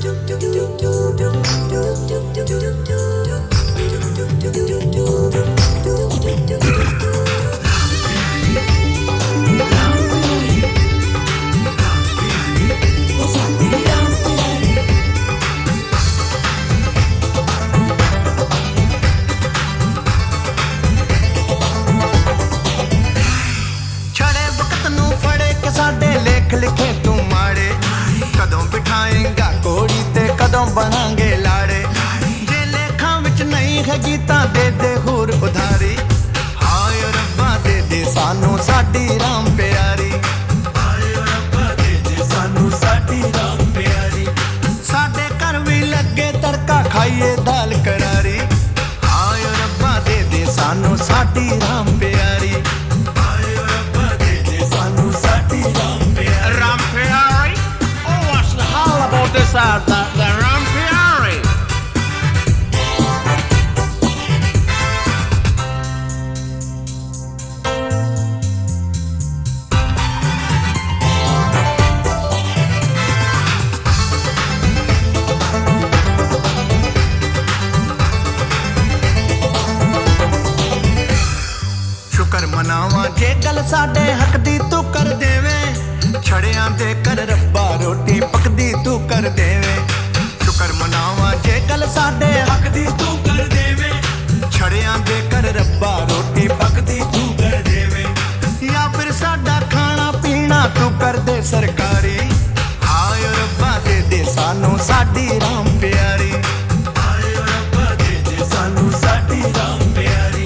लिखे तू माड़े कदों बिठाएगा कोड़ी ते कदों बनांगे लाड़े जे लेखा विच नहीं है गीता दे दे होर उधारी हाय रब्बा दे दे सानू साडी राम प्यारी हाय रब्बा दे दे सानू साडी राम प्यारी साडे घर भी लगे तड़का खाइए दाल करारी हाय रब्बा दे दे सानू साडी राम प्यारी हाय रब्बा दे दे सानू साडी Ram about this out the Rampiari. शुक्र मनावा जे गल साडे हक दी तू कर देवे छड़ियां दे कर रब्बा रोटी पकदी तू कर देवे शुक्र मनावा जे गल साडे हक दी तू कर देवे छड़ियां दे कर रब्बा रोटी पकदी तू कर देवे या फिर साडा खाना पीना तू कर दे सरकारी हाय रब्बा दे दे सानू साडी राम प्यारी हाय रब्बा दे दे सानू साडी राम प्यारी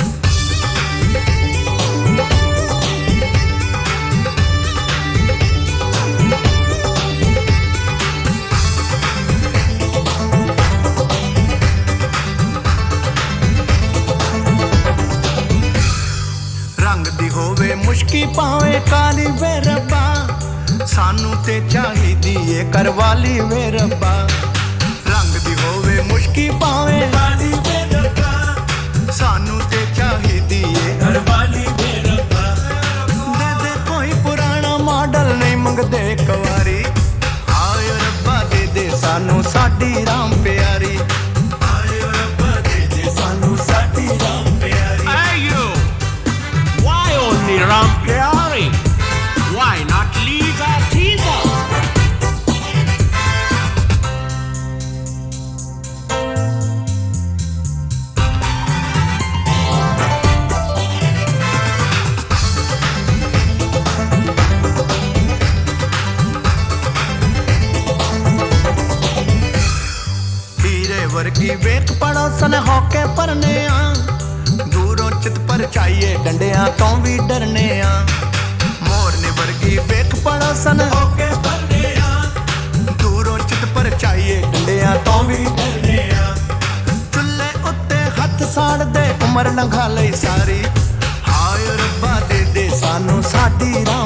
होवे मुश्की पावे काली वे रब्बा सानू ते चाहिदी ए करवाली वे रब्बा रंग दी होवे मुश्की पावे काली वे रब्बा सानू ते चाहिदी ए करवाली वे रब्बा दे दे कोई पुराना मॉडल नहीं मंगदे कवारी हाय रब्बा दे दे सानू साडी राम प्यारी हाय रब्बा दे दे सानू साडी राम प्यारी Rampiari. Why not Liga Tiza? हीरे वर्गी वेख पड़ोसन होके परने आ दूरों चित पर चाहिए डंडियां तो भी डरने आ मोरने वर्गी वेख पड़ोसन होके परने आ दूरों चित पर चाहिए डंडियां तो भी डरने आ चुल्ले उत्ते हथ साड़ दे उमर लंघा लई सारी हाय रब्बा दे दे सानू साडी राम